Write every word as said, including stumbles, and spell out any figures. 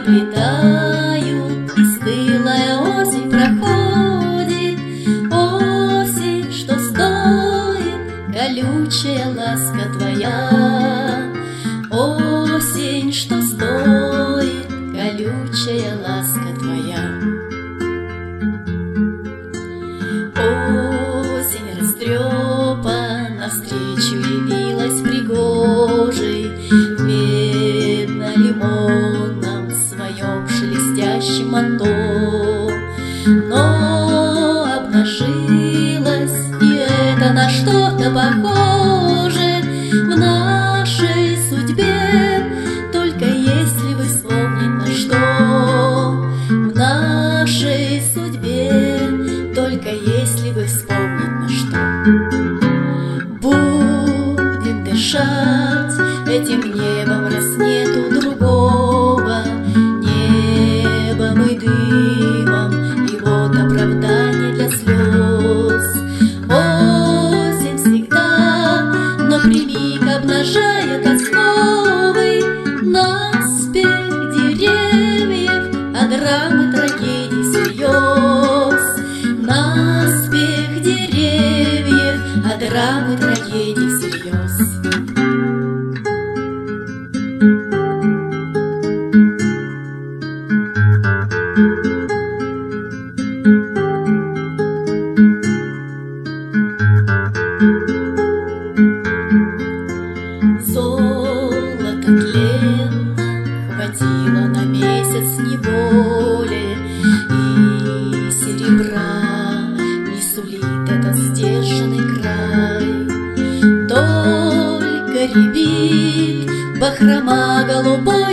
заплетают, и стылая осень проходит. Осень, что стоит колючая ласка твоя. Осень, что стоит колючая ласка твоя. Осень растрепа навстречу явилась пригожей в медно-лимонном своем шелестящем манто. Но обнажилась, и это на что-то похоже в нашей судьбе, только если вы вспомнить на что. В нашей судьбе, только если вы вспомнить на что. Будем дышать этим небом, раз нету другого, небом и дымом, и вот оправдание для слез. Осень всегда, но напрямик обнажает основы наспех деревьев, а драмы трагедий всерьез. Наспех деревьев, а драмы трагедий всерьез. Золото тленно хватило на месяц неволи, и серебра не сулит этот сдержанный край. Только рябит бахрома голубой